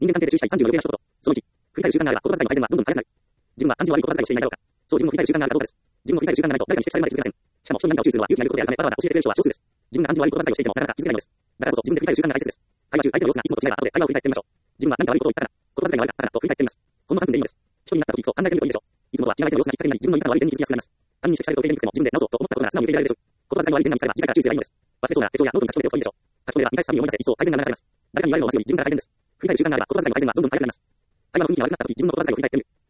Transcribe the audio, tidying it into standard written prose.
人間関係で注意したい36例の一言。その1、振り返る習慣があれば、言葉遣いの改善はどんどん早くなる。自分は感じの悪い言葉遣いをしていないだろうか。そう自分を振り返る習慣があるかどうかです。自分を振り返る習慣がないと誰かに指摘されるまで気づけません。しかも人に何かを注意するのは勇気がいることであるため、わざわざ教えてくれる人は少数です。自分が感じの悪い言葉遣いをしていても、なかなか気づけないのです。だからこそ自分で振り返る習慣が大切です。会話中、相手の様子がいつもと違えば後で会話を振り返ってみましょう。自分は何か悪いことを言ったかな、言葉遣いが悪かったかなと振り返ってみます。ほんの3分でいいのです。人になった時と考えてみるといいでしょう。いつもとは違う相手の様子がきっかけになり、自分の言ったのは悪い点に気づきやすくなります。他人に指摘されると受け入れにくくても自分で直そうと思ったことなら素直に受け入れられるでしょう。言葉遣いの悪い点が見つかれば次回から注意すればいいのです。忘れそうな手帳やノートに書き留めておくといいでしょう。書き留めれば見返すたびに思い出せ一層改善が促されます。誰かに言われるのを待つより自分から改善です。振り返る習慣があれば言葉遣いの改善はどんどん早くなります。会話の雰囲気が悪くなった時、自分の言葉遣いを振り返ってみる。